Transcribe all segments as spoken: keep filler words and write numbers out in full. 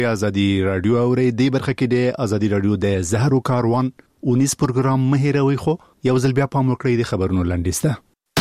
ازادي رادیو اوري دی برخه کې د ازادي رادیو د زهرو کاروان اونیس پروګرام مهیروي خو یو ځل بیا پام وکړئ د خبرونو لنډیسته.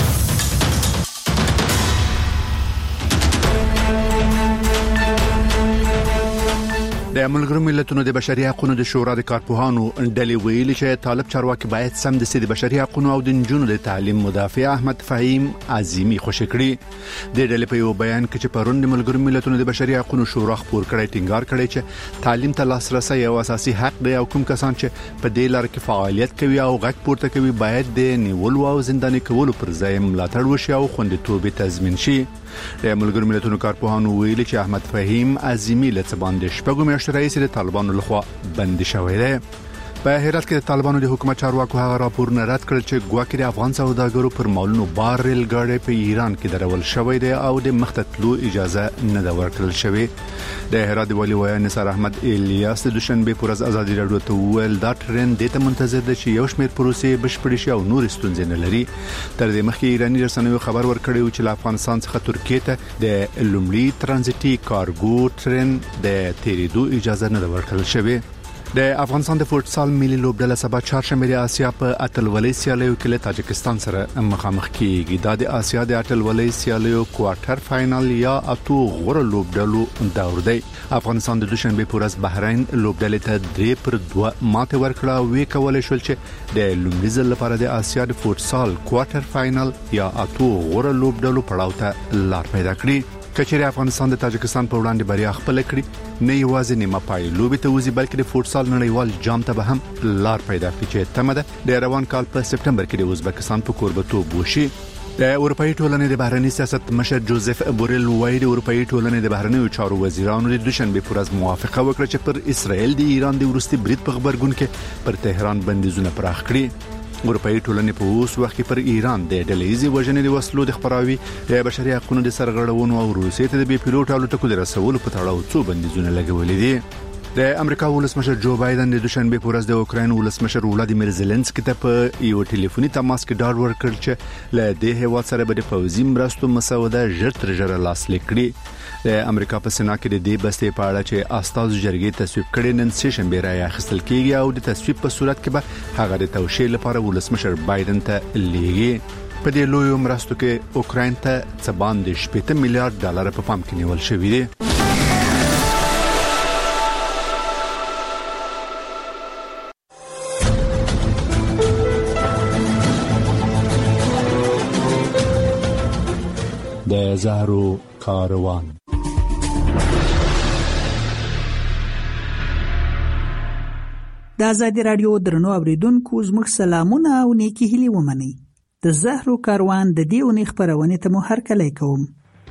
د ملګرو ملتونو د بشري حقوقو د شورا د کارپوهانو ډلې ویلي چې طالب چارواکي باید سم د سید بشري حقوقو او د نجونو د تعلیم مدافع احمد فهیم عظیمی خوشی کړی. د ډلې په یو بیان کې چې پرون د ملګرو ملتونو د بشري حقوقو شورا خبر کړی ټینګار کړی چې تعلیم ته لاسرسي یو اساسي حق دی او کوم کسان چې په دې لار کې فعالیت کوي او غږ پورته کوي باید د نیول او زنداني کولو پر ځای ملاتړ وشي او خوندیتوب تضمین شي. د ملګرو ملتونو کارپوهانو ویلي چې احمد فهیم عظیمی له څه باندې شپږم میاشتې راهیسې د طالبانو لخوا بند شوی دی. په هرات کې د طالبانو د حکومت چارواکو هغه راپور نه رد کړ چې ګواکې د افغان سوداګرو پر مالونو بار ریل ګاډي په ایران کې درول شوی دی او د مختتلو اجازه نه دا ورکړل شوی. د هرات والی وای نثار احمد الیاس د دوشنبه پر ورځ ازادي رادیو ته ویل دا ټرین د ته منتظر دی چې یو شمېر پروسې بشپړې شي او نور ستونزې نه لري. تر دې مخکې ایرانی رسنیو خبر ورکړی چې له افغانستان څخه ترکیه ته د لومړي ترانزیتي کارګو ټرین د تیریدو اجازه نه ورکړل شوی. د افغانستان د فوټسال ملي لوبډله سبا چهارشنبه د آسیا په اتلولۍ سیالیو کې له تاجکستان سره مخامخ کیږي. دا د آسیا د اتلولۍ سیالیو کوارټر فائنل یا اتو غوړ لوبډلو دور دی. افغانستان د دوشنبه په ورځ بحرین لوبډلې ته درې پر دوه ماته ورکړه او وی کولای شول چې د لومړي ځل لپاره د آسیا د فوټسال کوارټر فائنل یا اتو غوړ لوبډلو پړاو ته لار پیدا کړي. کچېره افغانستان د تاجکستان په وړاندې بریا خپل کړي نه یوازې نیمه پای لوبې ته وځي بلکې د فوټسال نړیوال جام ته به هم لار پیدا کړي چې تمه ده د روان کال په سپټمبر کې د ازبکستان په کوربتوب وشي. د اروپאי ټولنې د بهرنی سیاست مشر جوزف بوریل وایي د اروپאי ټولنې د بهرنیو چارو وزیرانو د دوشنبه پر ورځ موافقه وکړه چې پر اسرائیل د ایران د وروستي برید په خبرګون کې پر تهران بندیزونه پراخ کړي. اروپאי ټولنې په اوس وخت کې پر ایران د ډلهیزي وژنې د وسلو د خبراوي د بشري حقوقو د سرغړونو او روسیې ته د بي پیلوټ الوتکو د رسولو په تړاو څو بندیزونه لګولې دي. د امریکا ولسمشر جو بایدن د دوشنبه په ورځ د اوکراین ولسمشر ولادیمیر زيلنسکي ته په یو ټلیفوني تماس کې ډاډ ورکړ چې له دې هیواد سره به د پوځي مرستو مسوده ژر تر ژره لاسلیک کړي. د امریکا په سنا کې د دې بستې په اړه چې استاذ جرګې تصویب کړي نن سه شنبه راي اخیستل کیږي او د تصویب په صورت کې به هغه د توشیح لپاره ولسمشر بایدن ته لیږي. په دې لوی مرستو کې اوکراین ته څه باندې شپږ میلیارډ ډالر په پام کې نیول شوی دی. د زهرو کاروان د ازادي رادیو درنو اوریدونکو زموږ سلامونه او نیکی هیلې ومنئ. د زهرو کاروان د دې اونۍ خبرونه ته مو هرکلی کوم.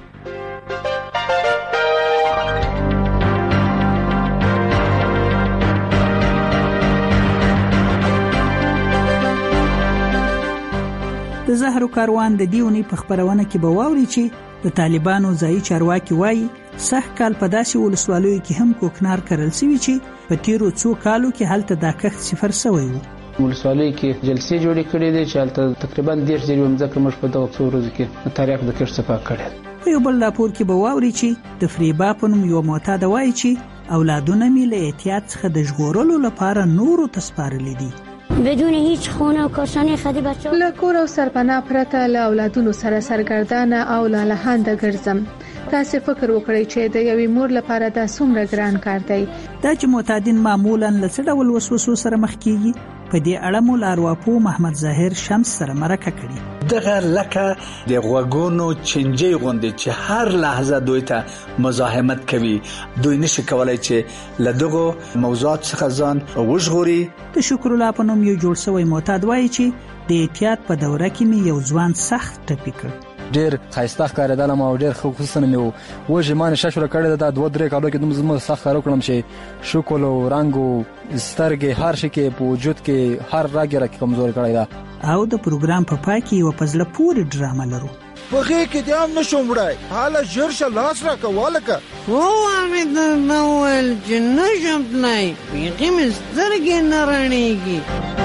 د زهرو کاروان د دې اونۍ په خبرونه کې به واوري چې د طالبانو ځایي چارواکي وایي سخت کال په داسې ولسوالیو کې هم کوکنار کړل شوی چې په تیرو څو کالو کې هلته د کښت صفر شوی وو. ولسوالیو کې جلسې جوړې کړې دي چې هلته تقریبا ډېر ځای ومځکه موږ په دغه څو ورځو کې تاریخ د کښت صفا کړی. په یو بل راپور کې به واوري چې د فریبا په نوم یو معتاد وایي چې اولادونه مې له احتیاط څخه د ژغورلو لپاره نورو ته سپارلي دي. بدون هیچ خونه و کاشانه خدی بچه له کور او سرپناه پرته له اولادونو سره سرګردانه او لالهانده ګرځم. تاسو فکر وکړئ چې د یوې مور لپاره دا څومره ګران کار دی. دا چې معتادین معمولا له څه ډول وسوسو سره مخ کیږي په دې اړه مو لارواپو محمد ظاهر شمس سره مرکه کړي. دغه لکه د غوګونو چنجي غوندې چې هر لحظه دوی ته مزاحمت کوي دوی نشي کولای چې له دغه موضوعات څخه ځان وژغوري. د شکر الله په نوم یو جوړ شوی معتاد وایي چې د احتیاط په دوره کې مې یو ځوان سخت ټپي کړ. ډیر خایسته ښکارېدل ما ډیر خصوصا مې وژه مان شاشوره کړې ده دوه درې کالو کې دوم زما سخت کار وکړم چې شکل او رنگ او سترګې هر شي کې په وجود کې هر راګره کې کمزور کړی ده. او د پروګرام په پای کې یو پزله پوری ډرامه لرو. بغې کې دې هم نشم وړای حالا ژر لاس را کوالکه و امید نوول چې نشم تلای بیخي مې سترګې نه رڼېږي.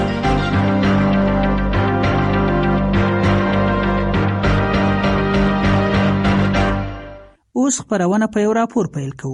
اوس خبرونه په یو راپور پیل کوو.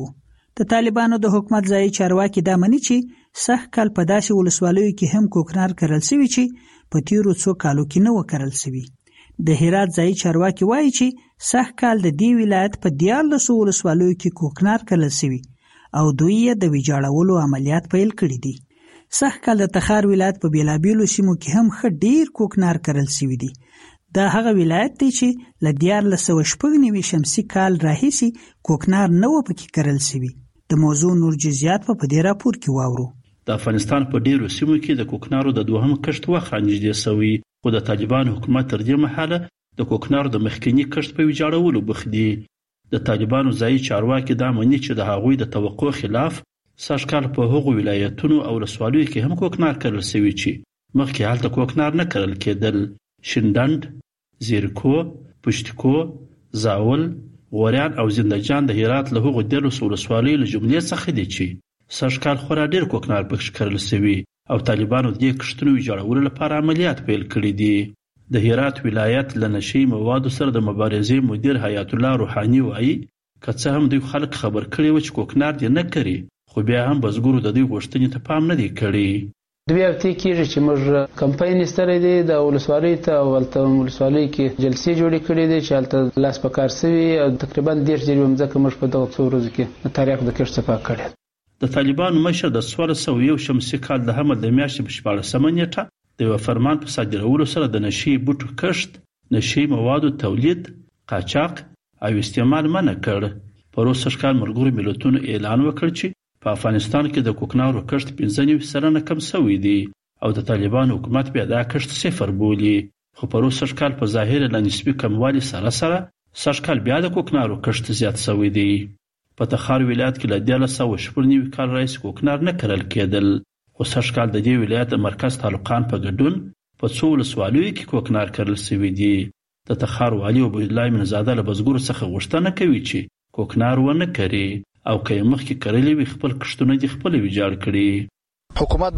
د طالبانو د حکومت ځای چارواکي دا مني چې سخت کال په داسې ولسوالیو کې هم کوکنار کرل شوی چې په تیرو څو کالو کې نه و کرل شوی. د هرات ځای چارواکي وایي چې سخت کال د دې ولایت په دیارلسو ولسوالیو کې کوکنار کرل شوی او دوی یې د ویجاړولو عملیات پیل کړي دي. سخت کال د تخار ولایت په بیلابیلو سیمو کې هم ښه ډیر کوکنار کرل شوی دي. دا هغه ولایت دی چې له دیارلس سوه شپږ نوي شمسي کال راهیسې کوکنار نه و پکې کرل شوی. د موضوع نور جزئیات په دې راپور کې واورو. د افغانستان په ډیرو سیمو کې د کوکنارو د دوهم کښت وخت رانږدې شوی، خو د طالبانو حکومت تر دې مهاله د کوکنارو د مخکینی کښت په ویجاړولو بوخت دي. د طالبانو ځایي چارواکي دا مني چې د هغوی د توقع خلاف سږ کال په هغو ولایتونو او ولسوالیو کې هم کوکنار کرل شوی چې مخکې هلته کوکنار نه کرل کېدل. شینډنډ، زیرکو، پشتکو، زاول، غوریان او زندجان د هرات له هغو دیارلسو ولسوالیو له جملې څخه دي چې سږ کال خورا ډېر کوکنار پکې کرل شوي او طالبانو د دې کښتونو ویجاړولو لپاره عملیات پیل کړي دي. د هرات ولایت له نشي موادو سره د مبارزې مدیر حیات الله روحاني وایي که څه هم دوی خلک خبر کړي و چې کوکنار دې نه کړي، خو بیا هم بزګرو د دوی غوښتنې ته پام نه دی کړی. دوی هفتې کېږي چې موږ کمپاین ایستلی دی د ولسوالۍ ته او هلته ولسوالۍ کې جلسې جوړې کړي دي چې هلته لاس په کار سوي او تقریبا دېرش جریبه مځکه موږ په دغه څو ورځو کې د تاریخ د کښت صفا کړې. د طالبانو مشر د څوارلس سوه یو شمسي کال د حمل د میاشتې په شپاړسمه نیټه د یوه فرمان په صادرولو سره د نشي بوټو کښت، نشي موادو تولید، قاچاق او استعمال منع کړ. پروس سږ کال ملګرو ملتونو اعلان وکړ چې په افغانستان کې د کوکنارو کښت پنځه نوي سلنه کم شوی دی او د طالبانو حکومت بیا دا کښت صفر بولي. خو پروس سږ کال په ظاهر له نسبي کموالي سره سره سږ کال بیا د کوکنارو کښت زیات شوی دی. په تخار ولایت کې له دیارلس سوه شپږ نوي کال راهیسې کوکنار نه کرل کېدل، خو سږ کال د دې ولایت د مرکز تعلقان په ګډون په څو ولسوالیو کې کوکنار کرل شوي دي. د تخار والي عبیدالله امینزاده له بزګرو څخه غوښتنه کوي چې کوکنار ونه کري او که یې مخکې کرلي وي خپل کښتونه دې خپله ویجاړ کړي. حکومت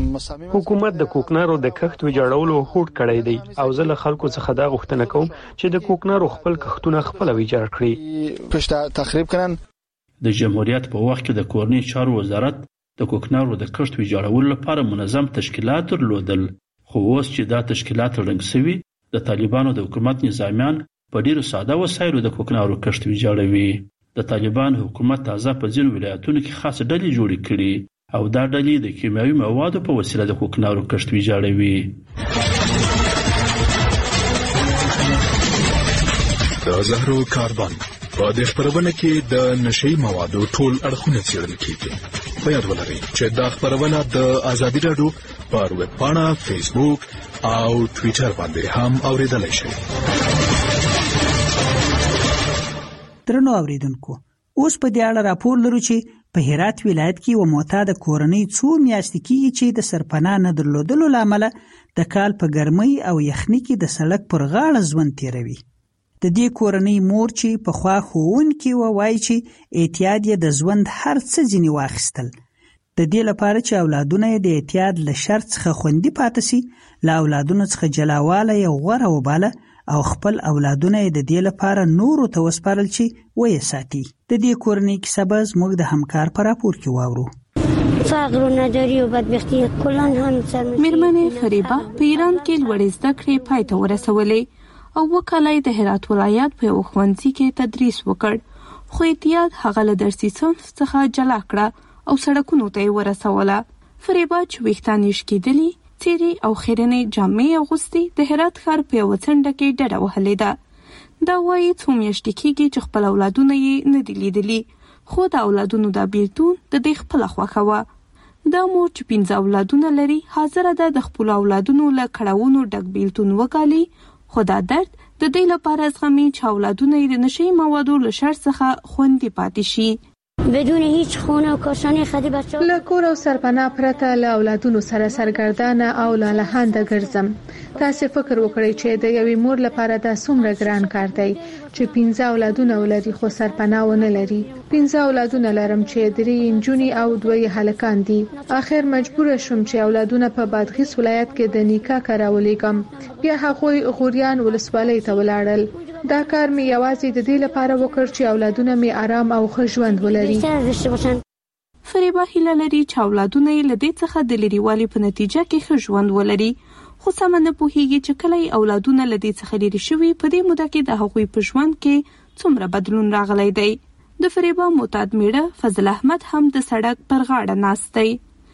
به حکومت د کوکنارو د کښت ویجاړولو هوډ کړی دی او زه له خلکو څخه دا غوښتنه کوم چې د کوکنارو خپل کښتونه خپله ویجاړ کړي. پښته تخریب کړن. د جمهوریت په وخت کې د کورنۍ چارو وزارت د کوکنارو د کښت ویجاړولو لپاره منظم تشکیلات درلودل، خو اوس چې دا تشکیلات ړنګ شوي د طالبانو د حکومت نظامیان په ډیرو ساده وسایلو د کوکنارو کښت ویجاړوي. د طالبانو حکومت تازه په ځینو ولایتونو کې خاص ډلې جوړې کړي او دا ډلې د کیمیاوي موادو په وسیله د کوکنارو کښت ویجاړوي. د زهرو کاربن په دې خپرونه کې د نشي موادو ټول اړخونه څېړل کیږي. په یاد ولرئ چې دا خپرونه د ازادي راډیو پر ویب پاڼه، فیسبوک او ټویټر باندې هم اورېدلی شئ. درنو اوریدونکو، اوس په دې اړه راپور لرو چې په هرات ولایت کې و معتاده کورنۍ څو میاشتې کېږي چې د سرپناه نه درلودلو له امله د کال په ګرمۍ او یخنۍ کې د سړک پر غاړه ژوند تیروي. د دې کورنۍ مور چې پخوا ښوونکې وه وایي چې اعتیاد یې د ژوند هر څه ځینې واخیستل. د دې لپاره چې اولادونه یې د اعتیاد له شر څخه خوندي پاتې سي، له اولادونو څخه جلاوالی یې غوره وباله او خپل اولادونه یې د دې لپاره نورو ته وسپارل چې ویې ساتي. د دې کورنۍ کیسه به زموږ د همکار په راپور کې واورو. فقر و نداری و بدبختی کلان هم سر میرمنې فریبه په ایران کې لوړې زده کړې پای ته ورسولې او وکاله یې د هرات ولایت په یو ښوونځي کې تدریس وکړ، خو اعتیاد هغه له درسي صنف څخه جلا کړه او سړکونو ته یې ورسوله. فریبه چې ویښتان یې شکېدلي، څیرې او خیرنې جامې اغوستې، د هرات ښار په یوه څنډه کې ډډه وهلې ده. دا وایي څو میاشتې کېږي چې خپل اولادونه یې نه دي لیدلي، خو د اولادونو دا بیلتون د دې خپله خوښه وه. دا مور چې پنځه اولادونه لري حاضره ده د خپلو اولادونو له کړاوونو ډک بیلتون وکالي، خو دا درد د دې لپاره زغمي چې اولادونه یې د نشي موادو له شر څخه خوندي پاتې شي. بدون هیچ خونه و کاشانه خدی بچه له کور او سرپناه پرته له اولادونو سره سرګردانه او لالهانده ګرځم. تاسو فکر وکړئ چې د یوې مور لپاره دا څومره ګران کار دی چې پنځه اولادونه ولري خو سرپناه ونه لري. پنځه اولادونه لرم چې درې انجونی او دوی هلکان دي. اخر مجبور شوم چې اولادونه په بادغیس ولایت کې د نیکا کراولېګم. بیا هغه غوریان ولسوالۍ ته ولاړل. دا کار مې یوازې د دې لپاره وکړ چې اولادونه مې آرام او ښه ژوند ولري. فریبا هیله لري چې اولادونه یې له دې څخه د لرېوالي په نتیجه کې ښه ژوند ولري، خو سمه نه پوهیږي چې کله یې اولادونه له دې څخه لرې شوي په دې موده کې د هغوی په ژوند کې څومره بدلون راغلی دی. د فریبا معتاد میړه فضل احمد هم د سړک پر غاړه ناست دی.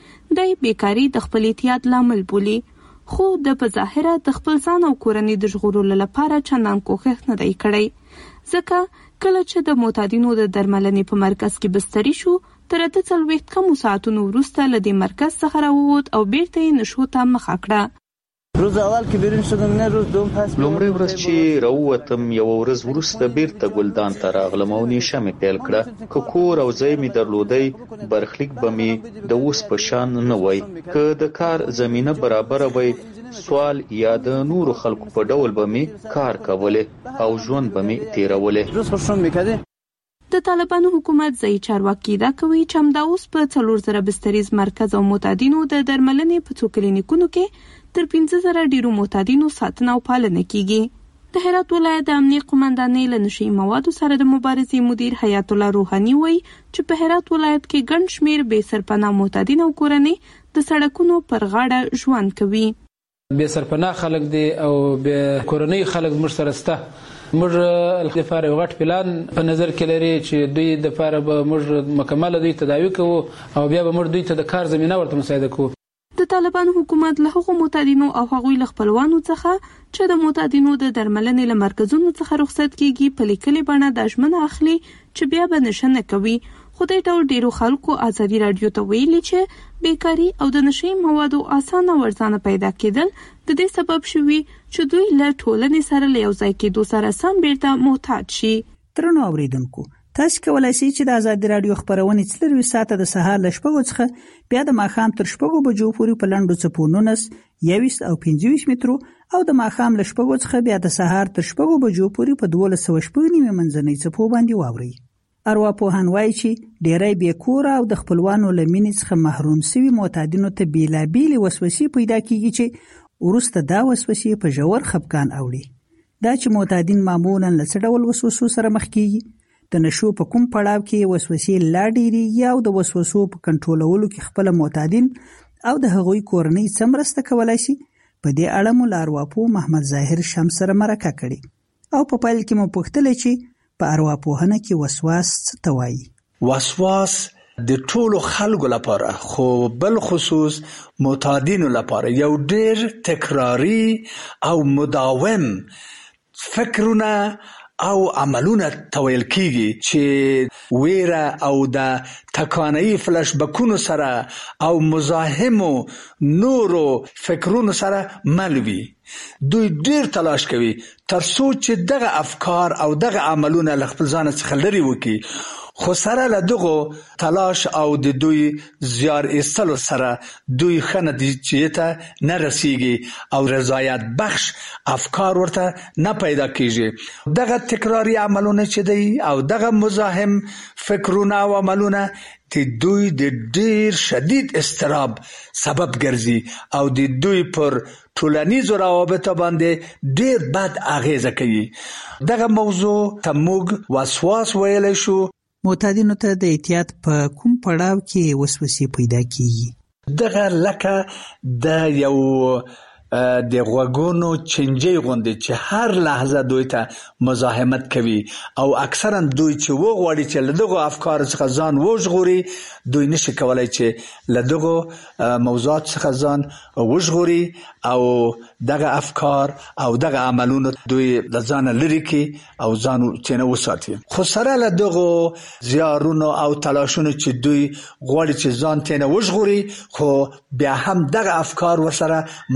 دی بیکاري د خپل اعتیاد لامل بولي، خو د په ظاهره د خپل ځان او کورنۍ د ژغورلو لپاره چندان کوښښ نه دی کړی، ځکه کله چې د معتادینو د درملنې په مرکز کې بستري شو تر اته څلوېښت کمو ساعتونو وروسته له دې مرکز څخه راووت او بیرته یې نشو ته مخه کړه. روز اول که بیرون شدم نه روز دوم پس لومړی ورځ چې راووتم یو ورځ وروسته بیرته ګلدان ته راغلم او نیشه مې پیل کړه. که کور او ځای مې درلودی برخلیک به مې د اوس په شان نه وای. که د کار زمینه برابره وای سوال یا د نورو خلکو په ډول به مې کار کوله او ژوند به مې تیروله. روز خوشم میکرده. د طالبانو حکومت ځایي چارواکي دا کوي چې همدا اوس په څلور زره بستریز مرکز او معتادینو د درملنې په څو کلینیکونو کې تر پنځه زره ډیرو معتادینو ساتنه او پالنه کیږي. د هرات ولایت د امنیه قومندانۍ له نشي موادو سره د مبارزې مدیر حیات الله روحاني وایي چې په هرات ولایت کې ګڼ شمیر بې سرپناه معتادین او کورنۍ د سړکونو پر غاړه ژوند کوي. بې سرپناه خلک دي او بې کورنۍ خلک موږ سره شته. موږ د فار یو غټ پلان په نظر کې لري چې دوی د فار به موږ مکمل دوی تداوی کوو او بیا به موږ دوی ته د کار زمينه ورته مساعده کوو. د طالبانو حکومت له هغو معتادینو او هغوی له خپلوانو څخه چې د معتادینو د درملنې له مرکزونو څخه رخصت کیږي په لیکلي بڼه دا ژمنه اخلي چې بیا به نشه نه کوي. خو دې ډول ډیرو خلکو ازادي راډیو ته ویلي چې بیکاري او د نشي موادو اسانه ورځانه پیدا کېدل د دې سبب شوي چې دوی له ټولنې سره له یو ځای کېدو سره سم بیرته محتاج شي. درنو اوریدونکو، تاسو کولای شئ چې د ازادي راډیو خبرونه څلروي ساعته د سهار له شپږو څخه بیا د ماښام تر شپږو بجو پورې په لنډو څپو نولس، یوویشت او پنځه ویشت مترو او د ماښام له شپږو څخه بیا د سهار تر شپږو بجو پورې په دولس سوه شپږ نیمې منځنۍ څپو باندې واورئ. ارواپوهان وایي چې ډیری بې کوره او د خپلوانو له مینې څخه محروم سوي معتادینو ته بېلابېلې وسوسې پیدا کیږي چې وروسته دا وسوسې په ژور خپګان اوړي. دا چې معتادین معمولا له څه ډول وسوسو سره مخ کیږي، د نشو په کوم پړاو کې وسوسې لا ډېرېږي او د وسوسو په کنټرولولو کې خپله معتادین او د هغوی کورنۍ څه مرسته کولی شي، په دې اړه مو له ارواپوه محمد ظاهر شمس سره مرکه کړې او په پیل کې مو پوښتلی چې په ارواپوهنه کې وسواس څه ته وایي. وسواس د ټولو خلکو لپاره خو بل خصوص معتادینو لپاره یو ډېر تکراری او مداوم فکرونه او عملونه تویل کیږي چې ویره او د تکانه‌ای فلش بکونو سره او مزاحمو نورو فکرونو سره ملوي. دوی ډیر تلاش کوي تر څو چې دغه افکار او دغه عملونه له خپل ځان څخه لري وکړي، خو سره له دغه تلاش او د دوی زیار ایستلو سره دوی ښه نتیجې ته نه رسیږي او رضایت بخش افکار ورته نه پیدا کیږي. دغه تکراری عملونه چې دی او دغه مزاحم فکرونه او عملونه د دوی د ډیر شدید اضطراب سبب ګرځي او د دوی پر ټولنیزو روابطو باندې ډیر بد اغیزه کوي. دغه موضوع ته موږ وسواس ویلی شو. معتادینو ته د اعتیاد په کوم پړاو کې وسوسې پیدا کیږي؟ دغه لکه د یو د غوږونو چنجي غوندې چې هر لحظه دوی ته مزاحمت کوي او اکثرا دوی چې وغواړي چې له دغه افکار څخه ځان وژغوري، دوی نشي کولای چې له دغه موضوعات څخه ځان وژغوري او دغه افکار او دغه عملونه دوی له ځان لري کړي او ځان چنه وساتي. خو سره له دغه زیارونو او تلاشونو چې دوی غواړي چې ځان تنه وژغوري، خو بیا هم دغه افکار ورسره ملوي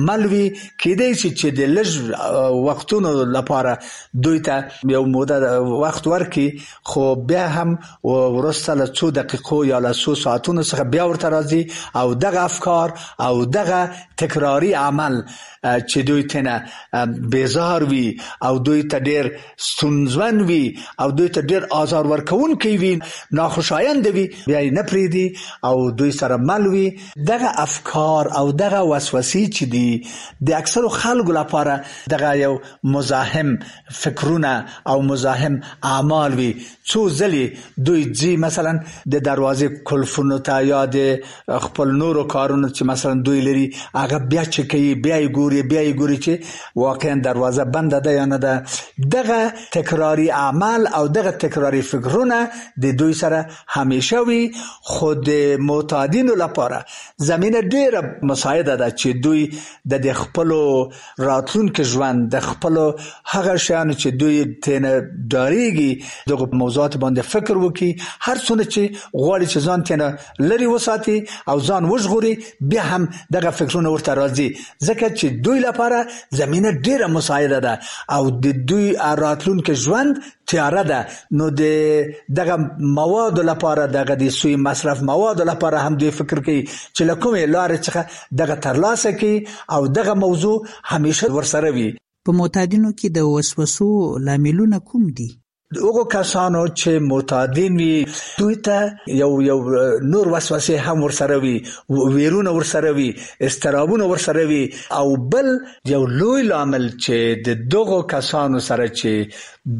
کېدای شي چې د لږ وختونو لپاره دوی ته یو موده وخت ورکړي، خو بیا هم وروسته له څو دقیقو یا له څو ساعتونو څخه بیا ورته راځي او دغه افکار او دغه تکراری عمل چې دوی ته بیزار وي او دوی ته ډېر ستونزمن وي او دوی ته ډېر آزار ورکوونکی وي، ناخوشایند وي، بیا یې نه پرېږدي او دوی سره مل وي. دغه افکار او دغه وسوسې چې دي د اکثرو خلکو لپاره دغه یو مزاحم فکرونه او مزاحم اعمال وي. څو ځلې دوی ځي مثلا د دروازې کلفونو ته یا د خپل نورو کارونو چې مثلا دوی لري هغه بیا چکوي، بیا یې ګوري بیا یې ګوري چې واقعا دروازه بنده ده یا نه ده. دغه تکراری اعمال او دغه تکراری فکرونه د دوی سره همیشه وي. خود معتادینو لپاره زمینه ډیره مساعده ده چې دوی د خپل راتلونکي ژوند د خپل هغه شیانو چې دوی تنه داریږي دغه موضوعات باندې فکر وکړي، هر څونه چې غواړي چې ځان تنه لري وساتي او ځان وژغوري، بیا هم دغه فکرونه ورته راځي ځکه چې دوی لپاره زمینه ډیره مساعده ده او د دوی راتلونکي ژوند تیاره ده. نو د دغه مواد لپاره دغه د سوی مصرف مواد لپاره هم دوی فکر کوي چې له کومې لارې څخه دغه ترلاسه کوي او دغه موضوع همیشه ورسره وي. په معتادینو کې د وسوسو لاملونه کوم دي؟ هغه کسانو چې معتادین وي دوی ته یو یو نور وسوسې هم ورسره وي، ویرونه ورسره وي، استرابونه ورسره وي، او بل یو لوی لامل چې د دغه کسانو سره چې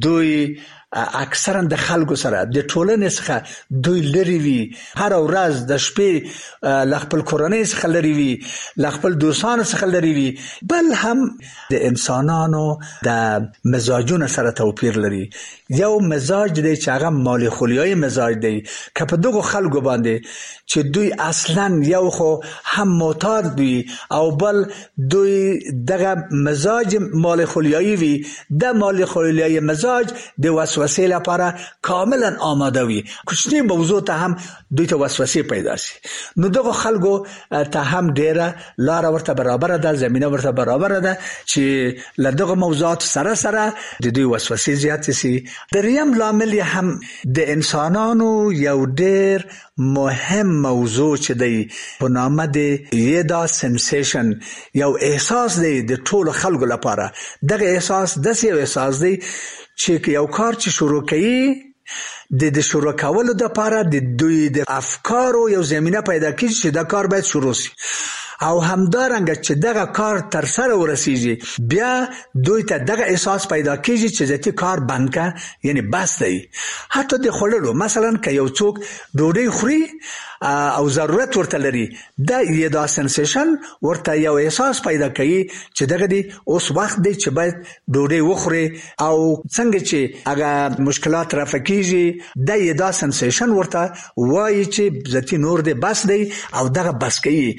دوی اکثرا د خلکو سره د ټولنې څخه دوی لري وي، هر ورځ د شپې له خپل کورنۍ څخه لري وي، له خپل دوستانو څخه لري وي، بل هم د انسانانو د مزاجونو سره توپیر لري. یو مزاج دی چې هغه مالیخولیایي مزاج دی که په دغه خلکو باندې چې دوی اصلا یو خو هم معتاد وي او بل دوی دغه مزاج مالیخولیایي وي، د مالیخولیایي مزاج د وسوسې لپاره کاملا آماده وي، کوچنی موضوع ته هم دوی ته وسوسې پیدا شي. نو دغه خلکو ته هم ډیره لار ورته برابر ده، زمينه ورته برابر ده چې له دغه موضوعات سره سره د دوی وسوسې زیات شي. دریم لامل هم د انسانانو یو ډیر مهم موضوع چې دی په نامه د یدا سنسیشن، یو احساس دی د ټولو خلکو لپاره. دغه احساس داسې یو احساس دی چې یو کار چې شروع کوي د د شروع کولو لپاره د دوی د افکارو یو زمينه پیدا کیږي چې دا کار باید شروع شي او همدارنګه چې دغه کار تر سره ورسیږي بیا دوی ته دغه احساس پیدا کیږي چې ځکه کار بند کا، یعنی بس دی. حتی د خللو مثلا که یو څوک ډوډۍ خوري او ضرورت ورته لري، دا یدا سنسیشن ورته یو احساس پیدا کوي چې دغه دی اوس وخت دی چې باید ډوډۍ وخوري، او څنګه چې هغه مشکلات رافع کیږي دا یدا سنسیشن ورته وایي چې ځکه نور دی بس دی او دغه بس کوي.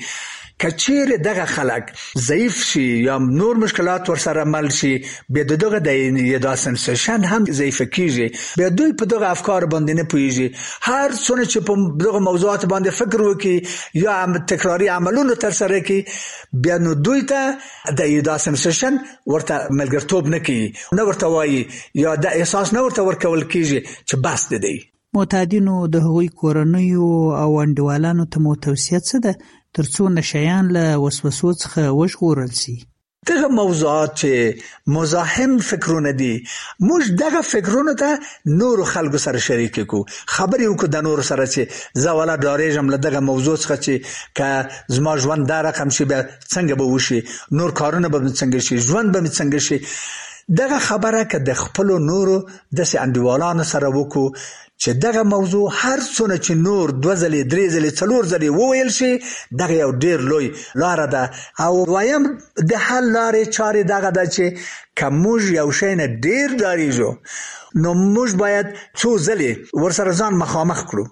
کچیر دغه خلک ضعیف شي یا نور مشکلات ورسره مل شي، بیا دغه د یدا سنسیشن هم ضعیف کیږي، بیا دوی په دغه افکار باندې نه پوهیږي. هر څونه چې په دغه موضوعات باندې فکر وکړي یا تکراری عملونه تر سره کوي، بیا نو دوی ته د یدا سنسیشن ورته ملګرتوب نه کوي، نه ورته وایي یا د احساس نه ورته ورکول کیږي چې بس دی. معتادینو د هغوی کورنیو او انډیوالانو ته مو توصیه څه ده ترڅو نشیان له وسوسو څخه وژغورل شي؟ دغه موضوعات چې مزاحم فکرونه دي، موږ دغه فکرونه ته نور خلکو سره شریک کو، خبرې وکړو د نور سره چې زه ولا ډارېږم له دغه موضوع څخه چې که زما ژوند دا رقم شي بیا څنګه به وشي، نور کارونه به څنګه شي، ژوند به څنګه شي. دغه خبره که د خپل نورو داسې انډیوالانو سره وکړو چې دغه موضوع هر څونه چې نور دوه ځلې درې ځلې څلور ځلې وویل شي، دغه یو ډیر لوی لاره ده. او وایم د حل لارې چارې دغه ده چې که موږ یو شی نه ډیر ډارېږو نو موږ باید څو ځلې ورسره ځان مخامخ کړو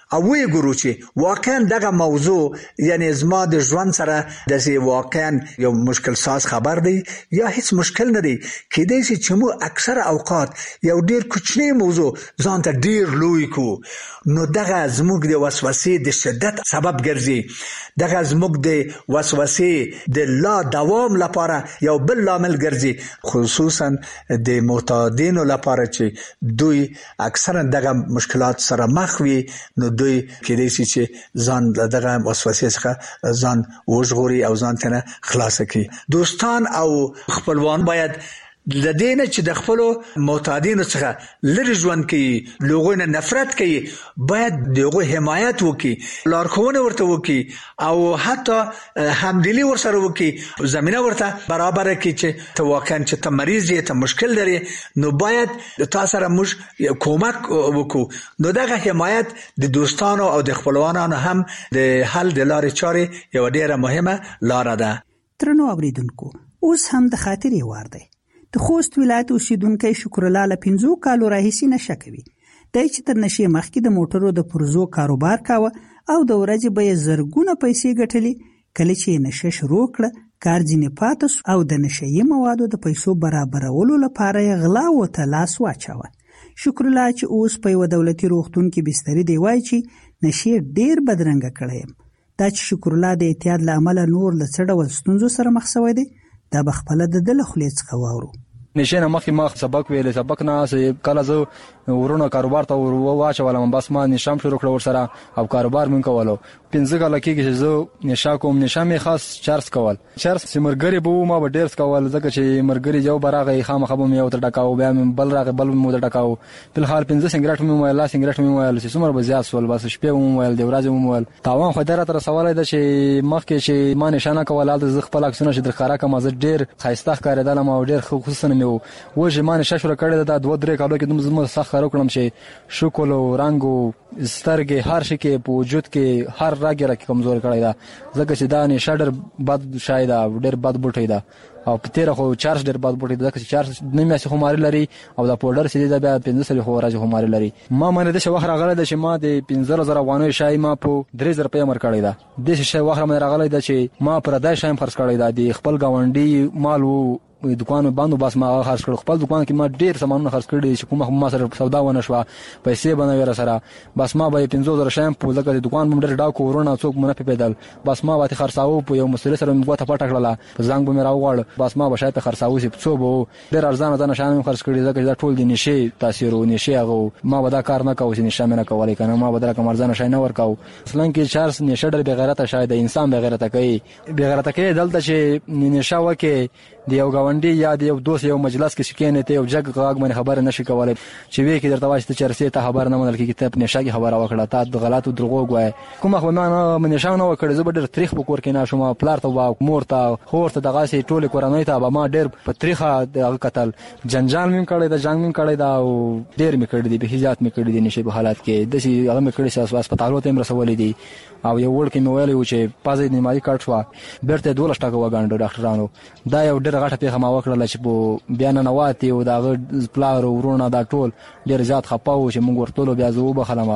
او وی ګورو چې واقعا دغه موضوع یعنی زما د ژوند سره د سي واقعا یو مشکل ساز خبر دی یا هیڅ مشکل نه دی کېدای شي چې مو اکثر اوقات یو ډیر کوچنی موضوع ځان ته ډیر لوی کو نو دغه زموږ د وسوسې د شدت سبب ګرځي دغه زموږ د وسوسې د لا دوام لپاره یو بل لامل ګرځي خصوصا د معتادینو لپاره چې دوی اکثرا دغه مشکلات سره مخ وي نو دوی کېدای شي چې ځان دغه وسوسې څخه ځان وژغوري او ځان ته خلاص کړي دوستان او خپلوان باید د دینه چې د خپل معتادینو څخه لری ژوند کوي لوګونه نفرت کوي باید دغه حمایت وکي لارښوونه ورته وکي او حتی همدلی ورسره وکي زمينه ورته برابر کړي چې ته واقعا چې ته مریض یې ته مشکل لري نو باید تاسو سره موږ کومک وکړو نو دغه حمایت د دوستانو او د خپلوانانو هم د حل د لارې چارې یو ډیره مهمه لار ده ترنو اوریدونکو اوس هم د خاطرې وار دی د خوست ولایت اوسیدونکو شکر الله له پنځو کالو راهیسې نشه کوي د چې تر نشې مخکې د موټرو د پرزو کاروبار کاوه او د ورځې به زرګونه پیسې ګټلې کله چې نشه شروع کړه کار ځینې پاتې او د نشهیي موادو د پیسو برابرولو لپاره غلا وته لاس واچاوه شکر الله چې اوس په یو دولتي روغتون کې بستر دی وای چې نشې ډیر بدرنګ کړی دا چې شکر الله د اعتیاد لامل نور لڅړ ول ستونزو سره مخ شوی دی دا بخپله د دل خلیص خواورو نشه نه مخې ما سبق ویل سبق نه کله زه ورونو کاروبار ته واچولم بس ما نشم شروع کړ ور سره او کاروبار مون کولو پنځه کال کې چې زه نشه کوم نشه می خاص چارس کول چارس سیمرګری بو ما به ډیر کول ځکه چې مرګری جو براغه خامخه به مې او تر ټکاو بیا بل راغه بل مو تر ټکاو په حال پنځه سنگریټ مې وایلا سنگریټ مې وایل چې څومره به زیات سول بس شپه مو وایل دی ورځ مو وایل تاوان خو درته تر سوال دی چې مخکې چې ما نشانه کول د زغ خپل عکسونه چې در خارا کوم زه ډیر خایسته ښکارېدل ما ډیر خصوصا مې و چې ما نشه شروع کړې دا دوه درې کالو کې زموږ سخت کار وکړم چې شکل او رنگ او سترګې هر شي کې په وجود کې هر راګي را کمزور کړی دا ځکه چې دا نشه ډېر بد شاید ډېر بد بوټی دا او په تیر خو چارج ډېر بد بوټی دا چې چارج نه مې څه خماري لري او دا پاوډر سې دا بیا پنځه سل خو راځي خماري لري ما باندې د شوخ راغله د چې ما د پنځه زره افغانۍ شای ما په درې زره روپیا مر کړی دا د شي وخت باندې راغله دا چې ما پر دای شایم خرڅ کړی دا د خپل گاونډي مال وو دکان باندې بس ما خرڅ کړ خپل دکان کې ما ډیر سامانونه خرڅ کړی چې کومه ما سره سودا ونه شو پیسې باندې سره بس ما به پنځه زره شایم په لګه دکان مې ډیر ډاکو ورونه څوک مونږ په پیدل بس ما به خرڅاو په یو مسله سره موږ ته پټ کړل په زنګ به مې راوغړ بس ما به شاید خرڅاو چې څو به ډیر ارزانه ځنه شایم خرڅ کړی ځکه دا ټول د نشي تاثیر او نشي هغه ما به دا کار نه کوم چې نشه مې نه کولای کنه ما به دا کوم ارزانه شای نه ورکاو اصلا کې چارس نشه ډېر بغیرته شاید انسان بغیرته کوي بغیرته کوي دلته چې نشه وکي دی یو گاونډي یا دی یو دوست یو مجلس کې سکینه ته یو جګ غاګ باندې خبر نشي کولای چې وی کې درته واشته چرسي ته خبر نه منل کې کتاب نشه کې خبره وکړه تا د غلطو دروغ وای کومه خو نه نشه نه وکړ زه به ډېر تاریخ وکور کې نه شوم پلار ته وا مور ته خور ته دغه سي ټوله کورنۍ ته به ما ډېر په تاریخه د قتل جنجال مې کړی د جنگ مې کړی دا او ډېر مې کړی دی به هیڅ مې کړی دی نشه په حالات کې د سي هغه مې کړی ساس هسپتالو ته مرسولې دي او یو ور کې مې ویلې و چې پازې نیمایي کټ شو برته دوه لښټه وګاندو ډاکټرانو دا یو ډېر غټه پیغام وکړل چې په بیان نه واتی او دا پلار ورونه دا ټول ډېر زیات خپاو چې موږ ورته بیا زو به خلمه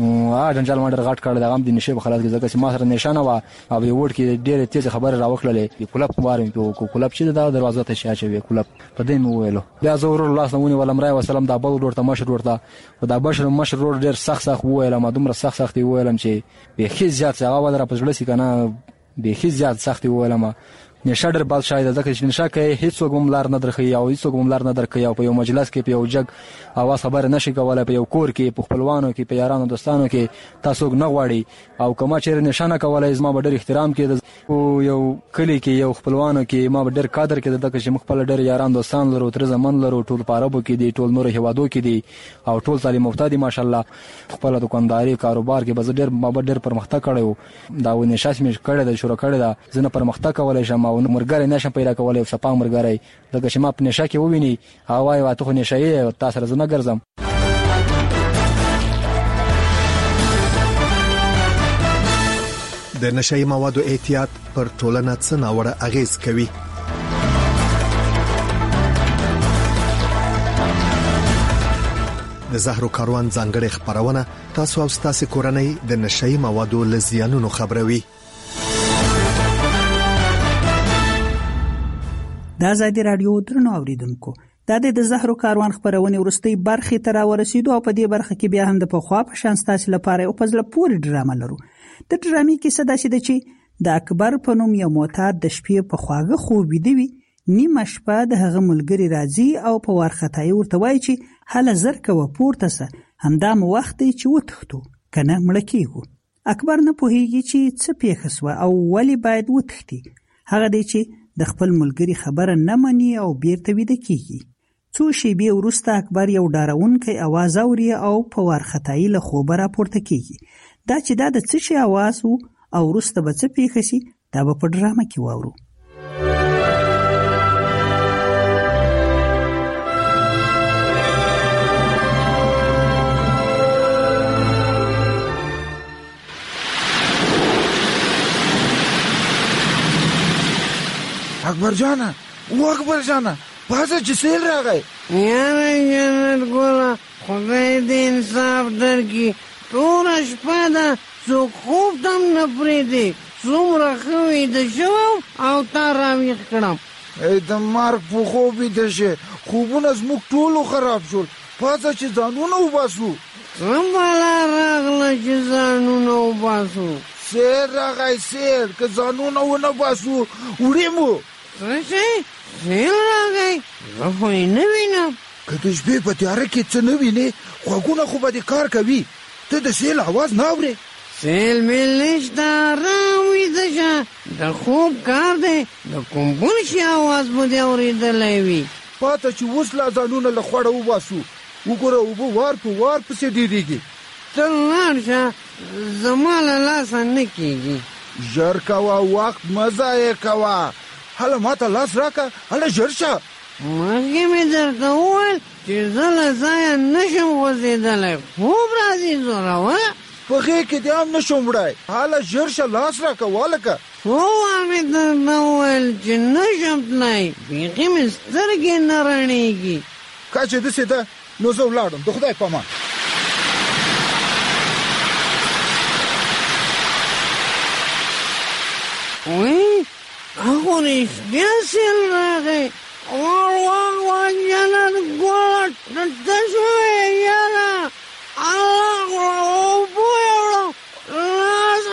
ا جنجال ماډر غټ کړل دا غم د نشه په خلاص کې ځکه چې ما سره نشانه وا او یو ور کې ډېر تیز خبر راوخللې کلب وارم په کلب چې دا دروازه ته شاچوي کلب په دې مو ویلو بیا زور الله سمونه ولمرای وسلام دا بل ورته مشر ورته دا بشر مشر ور ډېر سخت سخت ویل ما دومره سخت سخت ویلم چې به هیڅ زیات هغه ودره په ځړ سي کنه به هیڅ زیات سخت ویلم نشه ډېر بل شاید ځکه چې نشه کوي هیڅ وګم لار نه درخي او هیڅ وګم لار نه درکي او په یو مجلس کې په یو جګ اواز خبر نشي کولای په یو کور کې په خپلوانو کې په یارانو دوستانو کې تاسو نه غواړي او کما چې نشانه کولای زما به ډېر احترام کې او یو کلی کې یو خپلوانو کې ما به ډېر قدر کې دغه چې مخبل ډېر یاران دوستان لرو تر زمون لرو ټول پاربو کې دي ټول نور هوادو کې دي او ټول تعلیم مفته دي ماشاءالله خپل دکانداري کاروبار کې به ډېر ما به ډېر پرمختګ کړو دا و نشه مې کړی دا شروع کړی دا زنه پرمختګ کولای شم او مرګره نشم پیدا کولای او سپا مرګره دغه چې ما په نشه کې وویني هواي واته نشه یې تاسو سره نه ګرځم د نشئی موادو احتیاط پر ټولنه څه ناوړه اغیز کوي. د زهرو کاروان ځانګړي خبرونه تاسو او تاسو کورنۍ د نشئی موادو له زیانونو خبروي. د آزادي رادیو درنو اوریدونکو، دا د زهرو کاروان خبرونه ورستۍ برخه تر ورسېدو او په دې برخه کې بیا هم د پخوا په شان تاسو لپاره او په ځل پورې ډرامه لرو. د ډرامې کې صدا شي د چې د اکبر په نوم یو معتاد د شپې په خواغه خوب دی، نیمه شپه د هغه ملګری راځي او په وارخطای ورته وایي چې هله زر کوه پورته سه، همدا مو وخت دی چې وتښتو کنه مړه کیږو. اکبر نه پوهیږي چې څه پیښه سوه او ولی باید وتښتي. هغه دی چې د خپل ملګری خبره نه مني او بیرته ویده کیږي. څو شیبې وروسته اکبر یو ډارونکی اواز اوري او په وارخطای له خوبه راپورته کیږي. دا چې دا د څه شي اواز وو او وروسته به څه پیښه شي دا به په ډرامه کې واورو. اکبر جانا او اکبر جانا بازه چې سیل راغی. یاره جنت ګوله خدای دې انصاف درکړي، ټوله شپه ده څوک خوب تم نه پرېږدي، څومره ښه ویده شوم او تا راویښ کړم. ای د مرګ په خوب ویده شې، خوبونه زموږ ټولو خراب شول، پازه چې ځانونه وباسو. څه بلا راغله چې ځانونه وباسو؟ سیل راغی سیل، که ځانونه ونه باسو وړي مو. څه شی؟ سیل راغی؟ زه خو یې نه وینم. که د شپې په تیاره کې څه نه وینې غوږونه خو به دې کار کوي، ته د سیل اواز نه اورې؟ سیل میل نشته، ارام ویده شه، د خوب کار دی، د کوم بل شي اواز به دې اورېدلی وي. پاته چې اوس لا ځانونه له خوړه وباسو، وګوره اوبه وار په وار پسې ډېرېږي. ته لاړ شه، زما له لاسه نه کېږي. ژر کوه، وخت مه ضایع کوه. هله ما ته لاس راکړه، هله ژر شه. مخکې مې درته وویل چې زه له ځایه نشم غورځېدلی، خوب راځي زوروه. په غېږ کې دې هم نشم وړی، هله ژر شه لاس راکړه والکه. څو وار مې درته وویل چې نشم تللی، بیخي مې سترګې نه رڼېږي. که چې داسې ده نو زه ولاړم، د خدای په امان. وی هغو رښتیا سیل راغی. وار وار وار جنت ګوله ته شوې یاره، الله اوبه یې وړم، لاس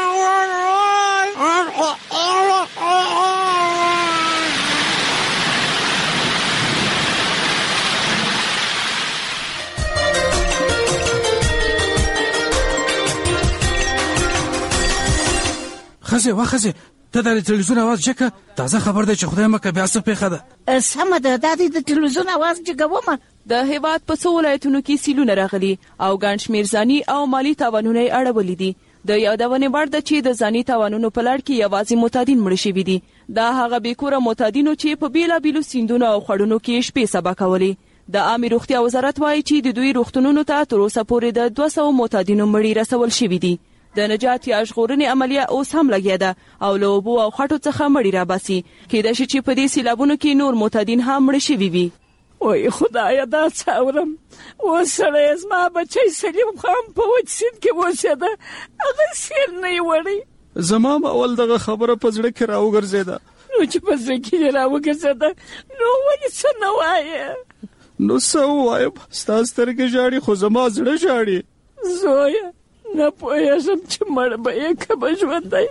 خزه واخزه ته د تلویزیون आवाज چکه، تازه خبر دی چې خدای مکه بیا څه پیښه ده. سمه ده، دا د تلویزیون आवाज جګومه. د هیواد په څو ولایتونو کې سیلونه راغلي او ګڼ شمېر ځاني او مالی تاوانونه یې اړولي دي. د یادونې وړ ده چې د ځاني تاوانونو په لړ کې یوازې معتادین مړه شوي دي. دا هغه بېکوره معتادینو چې په بېلابېلو سیندونو او خړونو کې شپې سبا کولې. د عامې روغتیا وزارت وایي چې د دوی روغتونونو ته تر اوسه پورې د دوه سوه معتادینو مړي رسول شوي دي. د نجات یا ژغورنې عملیه اوس هم لګیا ده او له اوبو او خټو څخه مړي راباسي. کېدای شي چې په دې سیلابونو کې نور معتادین هم مړه شوي وي. وای خدایا دا څه اورم، اوس سړی زما بچی سلیم خان په وچ سیند کې اوسېده، هغه سیل نه یې وړی. زما هم اول دغه خبره په زړه کې راوګرځېده. نو چې په زړه کې یې راوګرځېده نو ولې څه نه وایې؟ نو څه ووایم، ستا سترګې ژاړي خو زما زړه ژاړي. زویه نه پوهېږم چې مړ به یې که به ژوندی.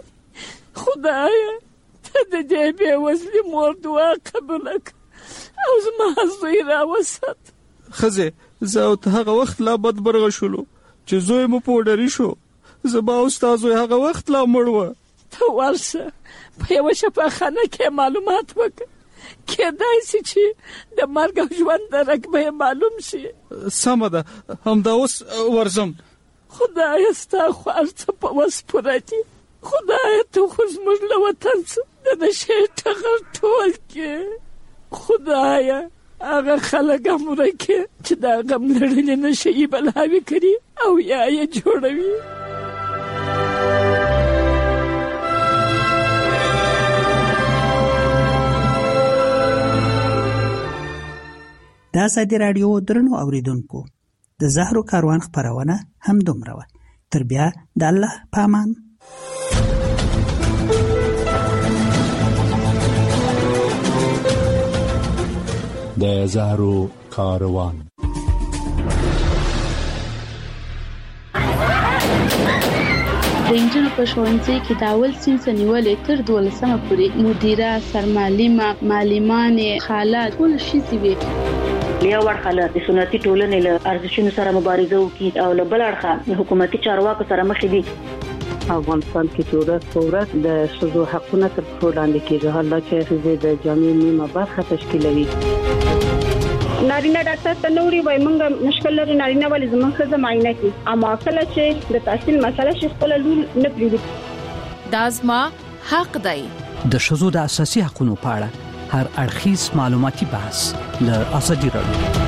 خدایه ته د دې بېوزلي مور دعا قبوله کړه او زما زوی راوسات. ښځې زه او ته هغه وخت لا بدبرغه شولو چې زوی مو پوډري شو، زما او ستا زوی هغه وخت لا مړ وه. ته ورشه په یوه شفاخانه کې معلومات وکړه، کېدای شي چې د مرګ او ژوند درک به یې معلوم شي. سمه ده، همدا اوس ورځم. خدایه ستا خو هر څه په وس پوره دي. خدایه ته خو زموږ له وطن څه د نشې ټغر ټول کې. خدایه هغه خلک هم ورکې چې دا غم لړلې نشه یې بلاوې کړي او یا یې جوړوي. د آزادي رادیو درنو اوریدونکو، د زهرو کاروان خبرونه هم دومره وه. تر بیا د الله پامان. د زهرو کاروان. د انجنونو په ښوونځي کې د اول صنف نیولې تر دولسمه پورې مدیره، سرمعلمه، معلمانې، خالات ټول ښځې وې. یو اړخه له سنتي ټولنې له ارزښتونو سره مبارزه وکړي او له بل اړخه حکومتي چارواکو سره مخ دي. افغانستان کې چې ورځ په ورځ د ښځو حقونه تر پښو لاندې کېږي، حالا چې ښځې د جامعې نیمه برخه تشکیلوي. نارینه ډاکټر ته نوري وای مونږ مشکل لري نارینه ولې زموږ ښځه معاینه کوي، اما کله چې د تحصیل مسله شي خپل لور نه پریږدي. دا زما حق دی. د ښځو د اساسي حقوقو په اړه هر اړخیز معلوماتي بحث له ازادي راډیو.